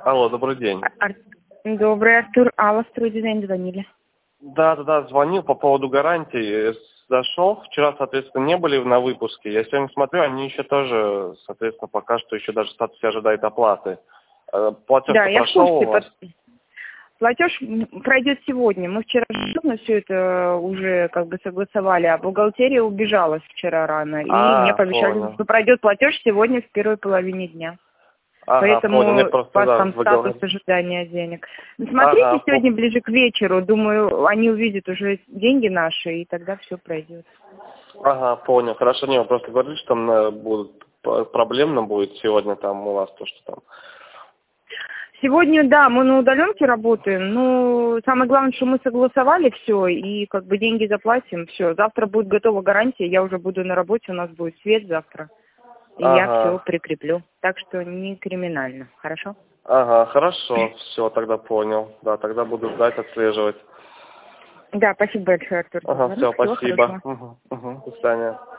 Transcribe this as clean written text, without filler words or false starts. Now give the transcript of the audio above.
Алло, добрый день. Добрый, Артур. Алла, Стройдизайн звонили. Да, звонил по поводу гарантии. Зашел, вчера, соответственно, не были на выпуске. Я сегодня смотрю, они еще тоже, соответственно, пока что еще даже статус ожидает оплаты. Платеж Да, я в прошел у вас? курсе. Платеж пройдет сегодня. Мы вчера все это уже как бы согласовали, а бухгалтерия убежала вчера рано. И мне пообещали, Понял. что пройдет платеж сегодня в первой половине дня. Ага, Поэтому понял. Я у просто, вас да, там вы статус говорите. ожидания денег. Смотрите Ага, сегодня ближе к вечеру. Думаю, они увидят уже деньги наши, и тогда все пройдет. ага, понял. Хорошо, не, вы просто говорили, что там будут, проблемно будет сегодня там у вас то, что там. Сегодня, да, мы на удаленке работаем, но самое главное, что мы согласовали все, и как бы деньги заплатим, все. Завтра будет готова гарантия, я уже буду на работе, у нас будет свет завтра, и я все Ага. прикреплю. Так что не криминально, хорошо? Ага, хорошо, все, тогда понял. Да, тогда буду ждать, отслеживать. Да, спасибо большое, Артур, за Ага, звонок. все, Всего спасибо. хорошего. До свидания.